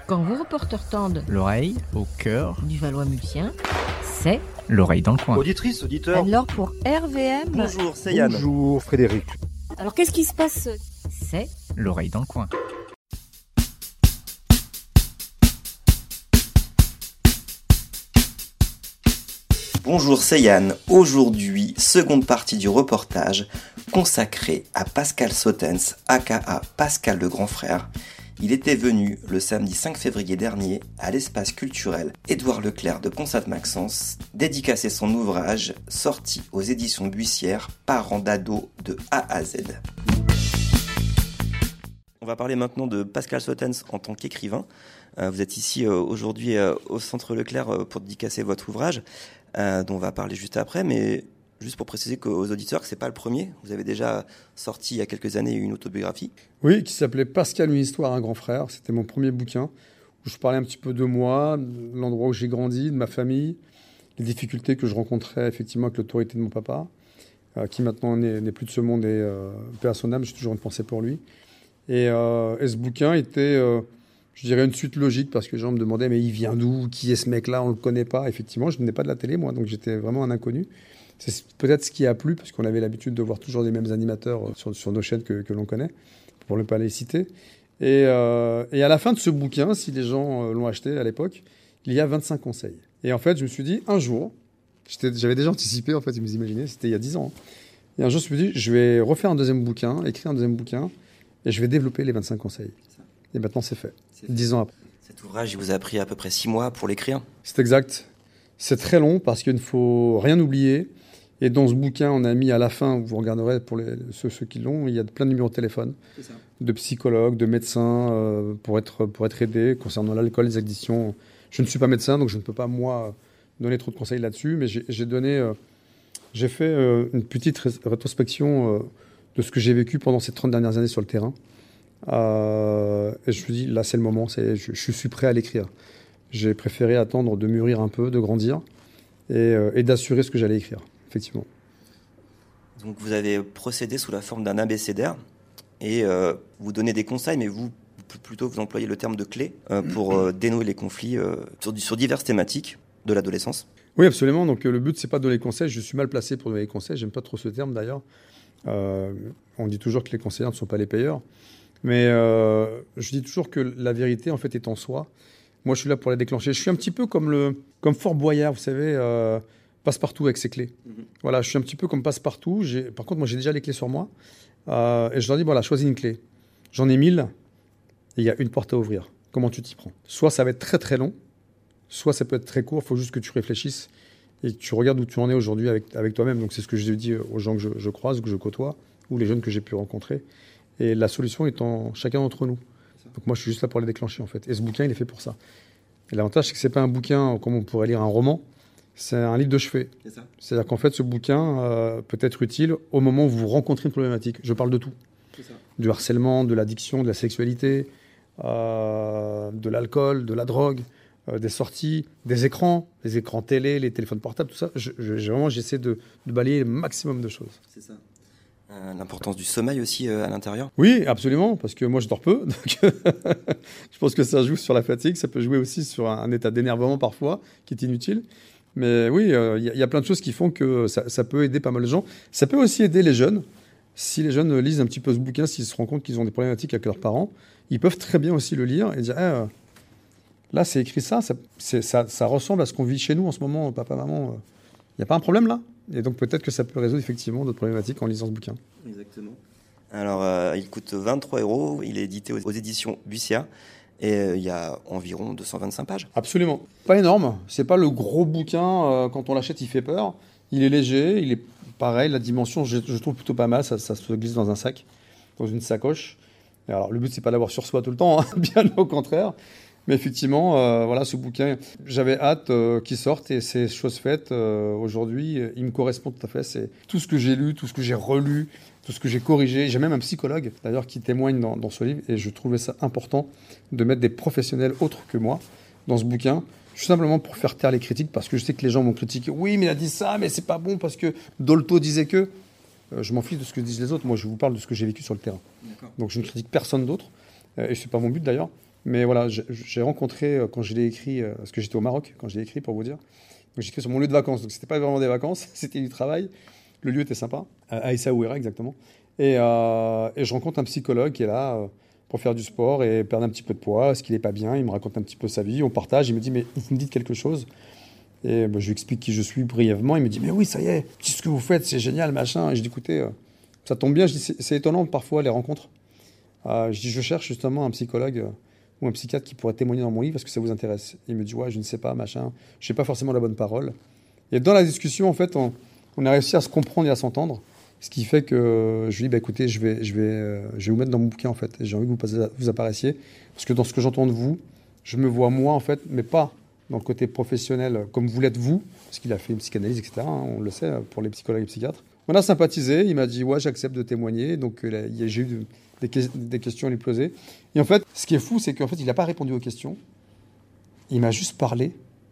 Quand vos reporters tendent l'oreille au cœur du Valois-Mulsien, c'est l'oreille dans le coin. Auditrice, auditeur. Alors pour RVM... Bonjour, c'est Yann. Bonjour Frédéric. Alors qu'est-ce qui se passe? c'est L'oreille dans le coin. Bonjour, c'est Yann. Aujourd'hui, seconde partie du reportage consacré à Pascal Sautens, aka Pascal le grand frère. Il était venu le samedi 5 février dernier à l'espace culturel Édouard Leclerc de Ponsat-Maxence dédicacer son ouvrage sorti aux éditions Buissière, Parents d'ado de A à Z. On va parler maintenant de Pascal Sautens en tant qu'écrivain. Vous êtes ici aujourd'hui au Centre Leclerc pour dédicacer votre ouvrage, dont on va parler juste après, mais juste pour préciser aux auditeurs que ce n'est pas le premier. Vous avez déjà sorti il y a quelques années une autobiographie. Oui, qui s'appelait Pascal, une histoire, un grand frère. C'était mon premier bouquin où je parlais un petit peu de moi, de l'endroit où j'ai grandi, de ma famille, les difficultés que je rencontrais effectivement avec l'autorité de mon papa, qui maintenant n'est plus de ce monde et paix à son âme, j'ai toujours une pensée pour lui. Et ce bouquin était, je dirais, une suite logique parce que les gens me demandaient mais il vient d'où? Qui est ce mec-là? On ne le connaît pas. Effectivement, je ne venais pas de la télé, moi, donc j'étais vraiment un inconnu. C'est peut-être ce qui a plu, parce qu'on avait l'habitude de voir toujours les mêmes animateurs sur nos chaînes que l'on connaît, pour ne pas les citer. Et à la fin de ce bouquin, si les gens l'ont acheté à l'époque, il y a 25 conseils. Et en fait, je me suis dit, un jour, j'avais déjà anticipé, en fait, vous imaginez, c'était il y a 10 ans. Et un jour, je me suis dit, je vais refaire un deuxième bouquin, écrire un deuxième bouquin, et je vais développer les 25 conseils. Et maintenant, c'est fait, 10 ans après. Cet ouvrage, il vous a pris à peu près 6 mois pour l'écrire. C'est exact. C'est très long, parce qu'il ne faut rien oublier. Et dans ce bouquin, on a mis à la fin, vous regarderez pour ceux qui l'ont, il y a plein de numéros de téléphone, de psychologues, de médecins pour être aidés concernant l'alcool, les addictions. Je ne suis pas médecin, donc je ne peux pas, moi, donner trop de conseils là-dessus, mais j'ai fait une petite rétrospection de ce que j'ai vécu pendant ces 30 dernières années sur le terrain. Et je me suis dit, là, c'est le moment, je suis prêt à l'écrire. J'ai préféré attendre de mûrir un peu, de grandir et d'assurer ce que j'allais écrire. Effectivement. Donc vous avez procédé sous la forme d'un abécédaire et vous donnez des conseils, mais vous employez le terme de clé pour dénouer les conflits sur diverses thématiques de l'adolescence. Oui, absolument. Donc le but, c'est pas de donner des conseils. Je suis mal placé pour donner des conseils. J'aime pas trop ce terme d'ailleurs. On dit toujours que les conseillers ne sont pas les payeurs. Mais je dis toujours que la vérité, en fait, est en soi. Moi, je suis là pour la déclencher. Je suis un petit peu comme Fort Boyard, vous savez... Passe-partout avec ses clés. Voilà, je suis un petit peu comme Passe-partout. Par contre, moi, j'ai déjà les clés sur moi. Et je leur dis, voilà, choisis une clé. J'en ai 1000 et il y a une porte à ouvrir. Comment tu t'y prends? Soit ça va être très, très long, soit ça peut être très court. Il faut juste que tu réfléchisses et que tu regardes où tu en es aujourd'hui avec toi-même. Donc, c'est ce que je dis aux gens que je croise, que je côtoie, ou les jeunes que j'ai pu rencontrer. Et la solution est en chacun d'entre nous. Donc, moi, je suis juste là pour les déclencher, en fait. Et ce bouquin, il est fait pour ça. Et l'avantage, c'est que ce n'est pas un bouquin comme on pourrait lire un roman. C'est un livre de chevet. C'est-à-dire qu'en fait, ce bouquin peut être utile au moment où vous rencontrez une problématique. Je parle de tout. Du harcèlement, de l'addiction, de la sexualité, de l'alcool, de la drogue, des sorties, des écrans, les écrans télé, les téléphones portables, tout ça. J'essaie de balayer le maximum de choses. C'est ça. L'importance du sommeil aussi à l'intérieur. Oui, absolument, parce que moi, je dors peu. Donc je pense que ça joue sur la fatigue. Ça peut jouer aussi sur un état d'énervement parfois, qui est inutile. Mais oui, y a plein de choses qui font que ça peut aider pas mal de gens. Ça peut aussi aider les jeunes. Si les jeunes lisent un petit peu ce bouquin, s'ils se rendent compte qu'ils ont des problématiques avec leurs parents, ils peuvent très bien aussi le lire et dire là, c'est écrit ça ressemble à ce qu'on vit chez nous en ce moment, papa, maman. Il n'y a pas un problème là? Et donc peut-être que ça peut résoudre effectivement d'autres problématiques en lisant ce bouquin. Exactement. Alors, il coûte 23 €. Il est édité aux éditions Buissière. Et il y a environ 225 pages. Absolument. Pas énorme. C'est pas le gros bouquin. Quand on l'achète, il fait peur. Il est léger. Il est pareil. La dimension, je trouve plutôt pas mal. Ça se glisse dans un sac, dans une sacoche. Et alors, le but, c'est pas d'avoir sur soi tout le temps. Hein, bien au contraire. Mais effectivement, voilà, ce bouquin, j'avais hâte qu'il sorte et c'est chose faite. Aujourd'hui, il me correspond tout à fait. C'est tout ce que j'ai lu, tout ce que j'ai relu, tout ce que j'ai corrigé. J'ai même un psychologue, d'ailleurs, qui témoigne dans ce livre. Et je trouvais ça important de mettre des professionnels autres que moi dans ce bouquin, tout simplement pour faire taire les critiques, parce que je sais que les gens vont critiquer. Oui, mais il a dit ça, mais c'est pas bon parce que Dolto disait que... je m'en fiche de ce que disent les autres. Moi, je vous parle de ce que j'ai vécu sur le terrain. D'accord. Donc, je ne critique personne d'autre. Et c'est pas mon but d'ailleurs. Mais voilà, j'ai rencontré, quand je l'ai écrit, parce que j'étais au Maroc, quand je l'ai écrit pour vous dire. Donc j'ai écrit sur mon lieu de vacances, donc c'était pas vraiment des vacances, c'était du travail. Le lieu était sympa, à Essaouira exactement. Et je rencontre un psychologue qui est là pour faire du sport et perdre un petit peu de poids, ce qu'il n'est pas bien. Il me raconte un petit peu sa vie, on partage. Il me dit, mais vous me dites quelque chose? Et je lui explique qui je suis brièvement. Il me dit, mais oui, ça y est, ce que vous faites, c'est génial, machin. Et je dis, écoutez, ça tombe bien. Je dis, c'est étonnant parfois les rencontres. Je dis, je cherche justement un psychologue ou un psychiatre qui pourrait témoigner dans mon livre. Est-ce que ça vous intéresse? Il me dit, ouais, je ne sais pas, machin. Je n'ai pas forcément la bonne parole. Et dans la discussion, en fait, on a réussi à se comprendre et à s'entendre. Ce qui fait que je lui dis, bah, écoutez, je vais vous mettre dans mon bouquin, en fait. Et j'ai envie que vous apparaissiez. Parce que dans ce que j'entends de vous, je me vois moi, en fait, mais pas dans le côté professionnel comme vous l'êtes vous, parce qu'il a fait une psychanalyse, etc. On le sait, pour les psychologues et psychiatres. On a sympathisé. Il m'a dit, ouais, j'accepte de témoigner. Donc, j'ai eu des questions à lui poser. Et en fait, ce qui est fou, c'est qu'en fait, il n'a pas répondu aux questions. Il m'a juste parlé.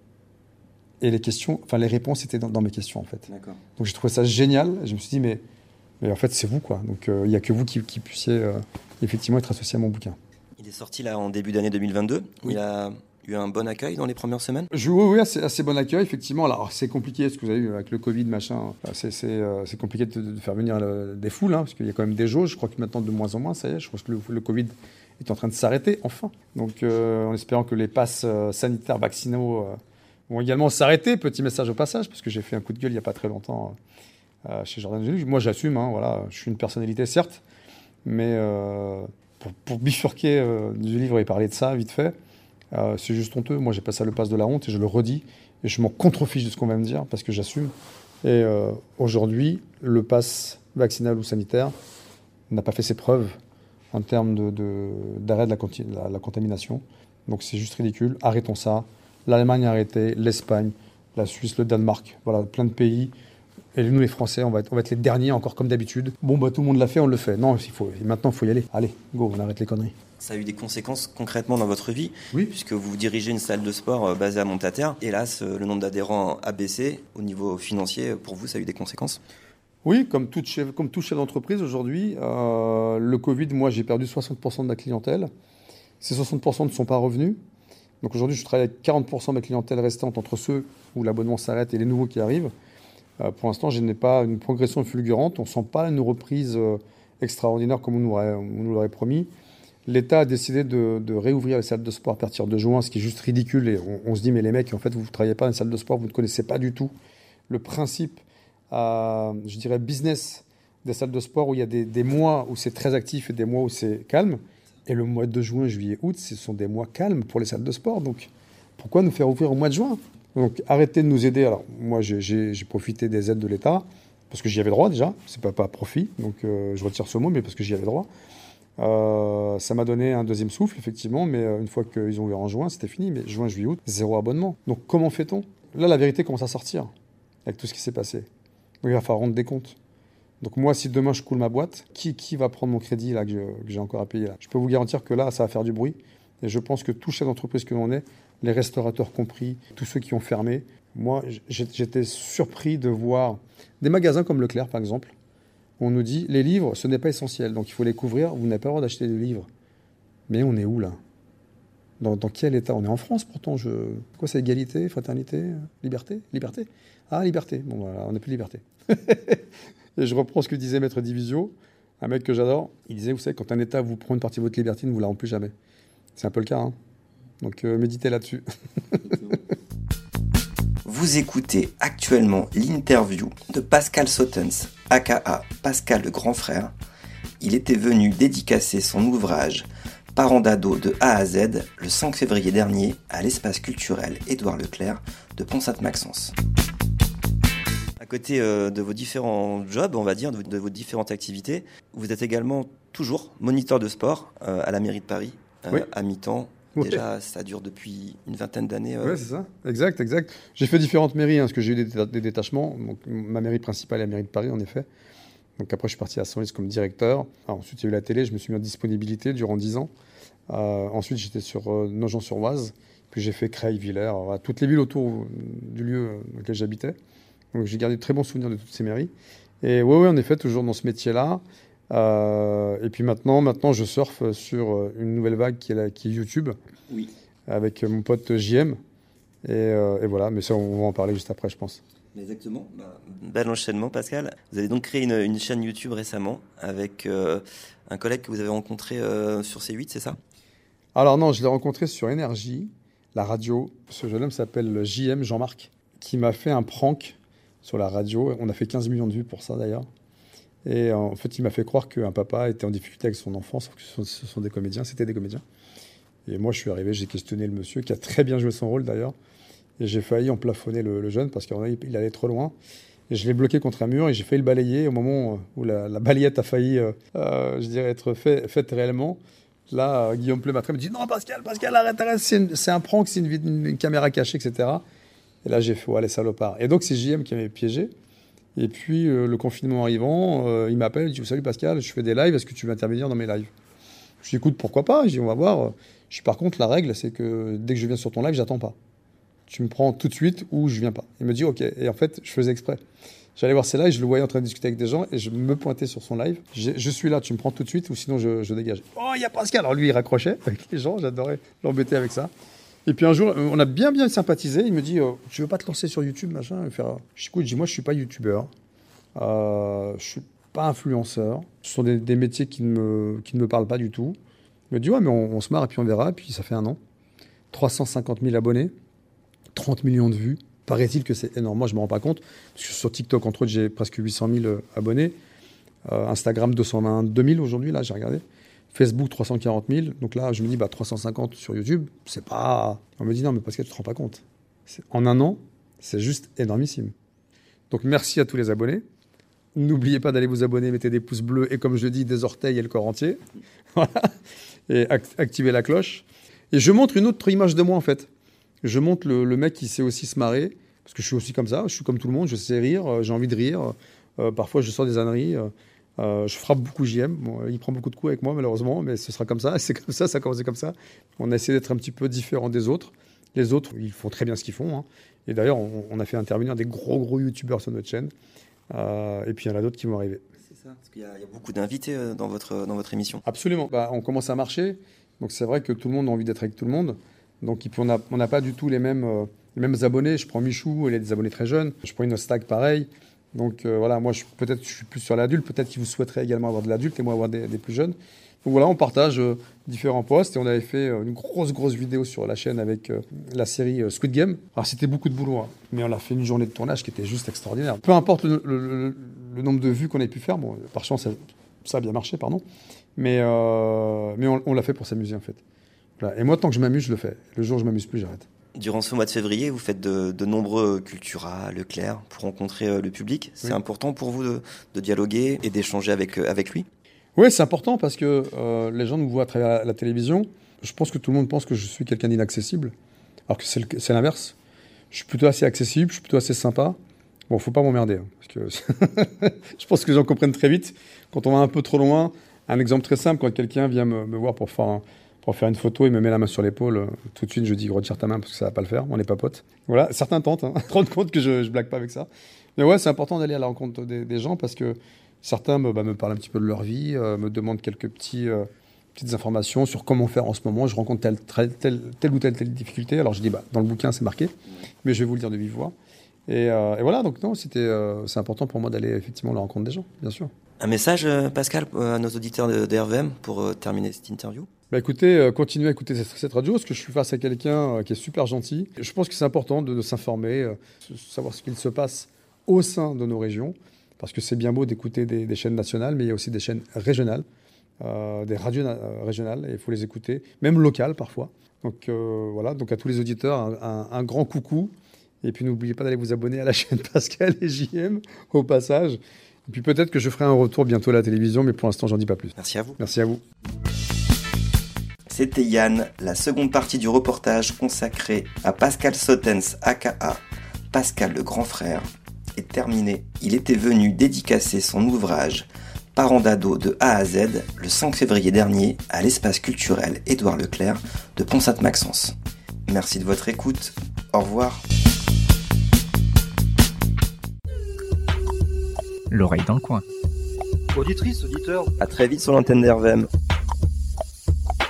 Et les réponses étaient dans mes questions, en fait. D'accord. Donc j'ai trouvé ça génial. Je me suis dit, mais en fait, c'est vous, quoi. Donc il n'y a que vous qui puissiez effectivement être associé à mon bouquin. Il est sorti là en début d'année 2022. Oui. Il a eu un bon accueil dans les premières semaines? Oui, assez bon accueil, effectivement. Alors c'est compliqué, ce que vous avez vu avec le Covid, machin. C'est compliqué de faire venir des foules, parce qu'il y a quand même des jauges. Je crois que maintenant, de moins en moins, ça y est. Je crois que le Covid est en train de s'arrêter, enfin. Donc en espérant que les passes sanitaires vaccinaux vont également s'arrêter. Petit message au passage, parce que j'ai fait un coup de gueule il n'y a pas très longtemps chez Jordan Julie. Moi, j'assume, voilà, je suis une personnalité, certes, mais pour bifurquer du livre et parler de ça, vite fait, c'est juste honteux. Moi, j'ai passé le pass de la honte et je le redis, et je m'en contrefiche de ce qu'on va me dire, parce que j'assume. Et aujourd'hui, le pass vaccinal ou sanitaire n'a pas fait ses preuves en termes d'arrêt de la contamination. Donc, c'est juste ridicule. Arrêtons ça. L'Allemagne a arrêté, l'Espagne, la Suisse, le Danemark, voilà, plein de pays. Et nous, les Français, on va être les derniers, encore comme d'habitude. Bon, tout le monde l'a fait, on le fait. Non, maintenant, il faut y aller. Allez, go, on arrête les conneries. Ça a eu des conséquences concrètement dans votre vie, oui. Puisque vous dirigez une salle de sport basée à Montaterre. Hélas, le nombre d'adhérents a baissé. Au niveau financier, pour vous, ça a eu des conséquences? Oui, comme tout chef d'entreprise aujourd'hui, le Covid, moi, j'ai perdu 60% de ma clientèle. Ces 60% ne sont pas revenus. Donc aujourd'hui, je travaille avec 40% de ma clientèle restante entre ceux où l'abonnement s'arrête et les nouveaux qui arrivent. Pour l'instant, je n'ai pas une progression fulgurante. On ne sent pas une reprise extraordinaire comme on nous l'aurait promis. L'État a décidé de réouvrir les salles de sport à partir de juin, ce qui est juste ridicule. Et on se dit, mais les mecs, en fait, vous ne travaillez pas dans les salles de sport, vous ne connaissez pas du tout le principe, je dirais, business des salles de sport où il y a des mois où c'est très actif et des mois où c'est calme. Et le mois de juin, juillet, août, ce sont des mois calmes pour les salles de sport. Donc, pourquoi nous faire ouvrir au mois de juin? Donc, arrêtez de nous aider. Alors, moi, j'ai profité des aides de l'État, parce que j'y avais droit déjà. C'est pas profit, donc je retire ce mot, mais parce que j'y avais droit. Ça m'a donné un deuxième souffle, effectivement, mais une fois qu'ils ont ouvert en juin, c'était fini. Mais juin, juillet, août, 0 abonnement. Donc, comment fait-on? Là, la vérité commence à sortir, avec tout ce qui s'est passé. Donc, il va falloir rendre des comptes. Donc moi, si demain je coule ma boîte, qui va prendre mon crédit là, que j'ai encore à payer là? Je peux vous garantir que là, ça va faire du bruit. Et je pense que tout chef d'entreprise que l'on est, les restaurateurs compris, tous ceux qui ont fermé, moi, j'étais surpris de voir des magasins comme Leclerc, par exemple, où on nous dit, les livres, ce n'est pas essentiel, donc il faut les couvrir, vous n'avez pas le droit d'acheter des livres. Mais on est où là? Dans quel état? On est en France pourtant. Quoi, c'est égalité, fraternité, liberté? Liberté? Ah, liberté. Bon, voilà, on n'a plus de liberté. Et je reprends ce que disait Maître Divisio, un mec que j'adore. Il disait, vous savez, quand un État vous prend une partie de votre liberté, il ne vous la rend plus jamais. C'est un peu le cas, hein. Donc méditez là-dessus. Vous écoutez actuellement l'interview de Pascal Sautens, aka Pascal le grand frère. Il était venu dédicacer son ouvrage Parents d'ado de A à Z le 5 février dernier à l'espace culturel Édouard Leclerc de Pont-Sainte-Maxence. À côté de vos différents jobs, on va dire, de vos différentes activités, vous êtes également toujours moniteur de sport à la mairie de Paris, oui. À mi-temps. Oui. Déjà, ça dure depuis une vingtaine d'années. Oui, c'est ça. Exact. J'ai fait différentes mairies, parce que j'ai eu des détachements. Donc, ma mairie principale est la mairie de Paris, en effet. Donc après, je suis parti à Senlis comme directeur. Alors, ensuite, il y a eu la télé. Je me suis mis en disponibilité durant 10 ans. Ensuite, j'étais sur Nogent-sur-Oise. Puis j'ai fait Creil, Villers, toutes les villes autour du lieu dans lequel j'habitais. Donc j'ai gardé de très bons souvenirs de toutes ces mairies. Et oui, en effet, toujours dans ce métier-là. Et puis maintenant, je surfe sur une nouvelle vague qui est YouTube, Oui. avec mon pote JM. Et voilà, mais ça, on va en parler juste après, je pense. Exactement. Bel enchaînement, Pascal. Vous avez donc créé une chaîne YouTube récemment avec un collègue que vous avez rencontré sur C8, c'est ça? Alors non, je l'ai rencontré sur Énergie, la radio. Ce jeune homme s'appelle JM, Jean-Marc, qui m'a fait un prank sur la radio. On a fait 15 millions de vues pour ça, d'ailleurs. Et en fait, il m'a fait croire qu'un papa était en difficulté avec son enfant, sauf que ce sont des comédiens, c'était des comédiens. Et moi, je suis arrivé, j'ai questionné le monsieur, qui a très bien joué son rôle, d'ailleurs. Et j'ai failli en plafonner le jeune, parce qu'il allait trop loin. Et je l'ai bloqué contre un mur, et j'ai failli le balayer au moment où la balayette a failli, je dirais, être faite réellement. Là, Guillaume Pleumatré me dit « Non, Pascal, arrête, c'est un prank, c'est une caméra cachée, etc. » Et là, j'ai fait « Ouais, les salopards ». Et donc, c'est JM qui m'avait piégé. Et puis, le confinement arrivant, il m'appelle, il dit « Salut Pascal, je fais des lives, est-ce que tu veux intervenir dans mes lives ?» Je dis « Écoute, pourquoi pas ?» Je dis « On va voir. » Je dis « Par contre, la règle, c'est que dès que je viens sur ton live, j'attends pas. Tu me prends tout de suite ou je viens pas. » Il me dit « Ok. » Et en fait, je faisais exprès. J'allais voir ses lives, je le voyais en train de discuter avec des gens et je me pointais sur son live. Je suis là, tu me prends tout de suite ou sinon je dégage. « Oh, il y a Pascal !» Alors lui, il raccrochait avec les gens, j'adorais l'embêter avec ça. Et puis un jour, on a bien sympathisé. Il me dit « Tu veux pas te lancer sur YouTube, machin ?» Je dis « Moi, je suis pas youtubeur. Je suis pas influenceur. Ce sont des métiers qui ne me parlent pas du tout. » Il me dit « Ouais, mais on se marre et puis on verra. » Et puis ça fait 1 an. 350 000 abonnés, 30 millions de vues. Paraît-il que c'est énorme. Moi, je ne me rends pas compte. Parce que sur TikTok, entre autres, j'ai presque 800 000 abonnés. Instagram, 222 000 aujourd'hui, là, j'ai regardé. Facebook, 340 000. Donc là, je me dis, 350 sur YouTube, c'est pas... On me dit, non, mais Pascal, tu te rends pas compte. En 1 an, c'est juste énormissime. Donc, merci à tous les abonnés. N'oubliez pas d'aller vous abonner, mettez des pouces bleus et, comme je dis, des orteils et le corps entier. Voilà. Et activez la cloche. Et je montre une autre image de moi, en fait. Je montre le mec qui sait aussi se marrer, parce que je suis aussi comme ça, je suis comme tout le monde, je sais rire, j'ai envie de rire. Parfois, je sors des âneries. Je frappe beaucoup JM. Bon, il prend beaucoup de coups avec moi, malheureusement, mais ce sera comme ça. C'est comme ça, ça a commencé comme ça. On a essayé d'être un petit peu différent des autres. Les autres, ils font très bien ce qu'ils font. Hein. Et d'ailleurs, on a fait intervenir des gros youtubeurs sur notre chaîne. Et puis, il y en a d'autres qui vont arriver. C'est ça, parce qu'il y a beaucoup d'invités dans votre émission. Absolument. On commence à marcher. Donc, c'est vrai que tout le monde a envie d'être avec tout le monde. Donc, on n'a pas du tout les mêmes abonnés. Je prends Michou, il a des abonnés très jeunes. Je prends une Stag, pareil. Donc, voilà, moi, peut-être je suis plus sur l'adulte. Peut-être qu'il vous souhaiterait également avoir de l'adulte et moi avoir des plus jeunes. Donc, voilà, on partage différents posts. Et on avait fait une grosse vidéo sur la chaîne avec la série Squid Game. Alors, c'était beaucoup de boulot, hein, mais on a fait une journée de tournage qui était juste extraordinaire. Peu importe le nombre de vues qu'on ait pu faire. Bon, par chance, ça a bien marché, pardon. Mais on l'a fait pour s'amuser, en fait. Voilà. Et moi, tant que je m'amuse, je le fais. Le jour où je m'amuse plus, j'arrête. Durant ce mois de février, vous faites de nombreux Cultura, Leclerc, pour rencontrer le public. C'est important pour vous de dialoguer et d'échanger avec lui? Oui, c'est important parce que les gens nous voient à travers la télévision. Je pense que tout le monde pense que je suis quelqu'un d'inaccessible, alors que c'est l'inverse. Je suis plutôt assez accessible, je suis plutôt assez sympa. Bon, faut pas m'emmerder, hein, parce que je pense que les gens comprennent très vite. Quand on va un peu trop loin, un exemple très simple, quand quelqu'un vient me voir pour faire une photo, il me met la main sur l'épaule. Tout de suite, je dis retire ta main parce que ça va pas le faire. On n'est pas potes. Voilà, certains tentent. Hein, se rendre compte que je blague pas avec ça. Mais ouais, c'est important d'aller à la rencontre des gens parce que certains me parlent un petit peu de leur vie, me demandent quelques petites informations sur comment faire en ce moment. Je rencontre telle ou telle difficulté. Alors je dis dans le bouquin c'est marqué, mais je vais vous le dire de vive voix. Et voilà, donc non, c'est important pour moi d'aller effectivement à la rencontre des gens, bien sûr. Un message, Pascal, à nos auditeurs de RVM pour terminer cette interview? Écoutez, continuez à écouter cette radio, parce que je suis face à quelqu'un qui est super gentil. Je pense que c'est important de s'informer, savoir ce qu'il se passe au sein de nos régions, parce que c'est bien beau d'écouter des chaînes nationales, mais il y a aussi des chaînes régionales, des radios régionales, et il faut les écouter, même locales parfois. Donc voilà, donc à tous les auditeurs, un grand coucou. Et puis n'oubliez pas d'aller vous abonner à la chaîne Pascal et JM au passage. Et puis peut-être que je ferai un retour bientôt à la télévision, mais pour l'instant, j'en dis pas plus. Merci à vous. Merci à vous. C'était Yann, la seconde partie du reportage consacrée à Pascal Sautens, aka Pascal le grand frère, est terminée. Il était venu dédicacer son ouvrage Parents d'ado de A à Z le 5 février dernier à l'espace culturel Édouard Leclerc de Pont-Sainte-Maxence. Merci de votre écoute. Au revoir. L'oreille dans le coin. Auditrice, auditeur, À très vite sur l'antenne d'RVM.